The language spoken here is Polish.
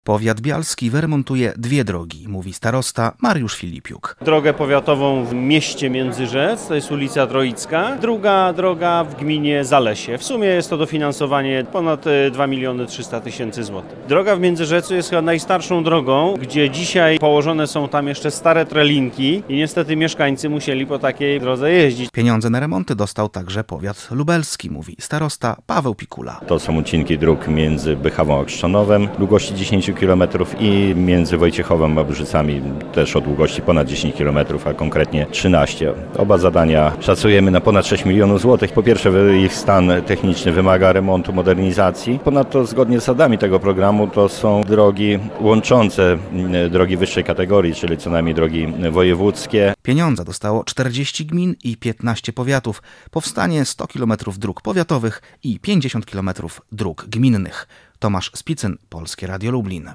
Powiat bialski wyremontuje 2 drogi, mówi starosta Mariusz Filipiuk. Drogę powiatową w mieście Międzyrzec, to jest ulica Troicka. Druga droga w gminie Zalesie. W sumie jest to dofinansowanie ponad 2 300 000 złotych. Droga w Międzyrzecu jest chyba najstarszą drogą, gdzie dzisiaj położone są tam jeszcze stare trelinki i niestety mieszkańcy musieli po takiej drodze jeździć. Pieniądze na remonty dostał także powiat lubelski, mówi starosta Paweł Pikula. To są ucinki dróg między Bychawą a Krzczonowem, długości 10 km i między Wojciechowem a Brzycami też o długości ponad 10 km, a konkretnie 13. Oba zadania szacujemy na ponad 6 milionów złotych. Po pierwsze, ich stan techniczny wymaga remontu, modernizacji. Ponadto zgodnie z zasadami tego programu to są drogi łączące drogi wyższej kategorii, czyli co najmniej drogi wojewódzkie. Pieniądze dostało 40 gmin i 15 powiatów. Powstanie 100 km dróg powiatowych i 50 km dróg gminnych. Tomasz Spicyn, Polskie Radio Lublin.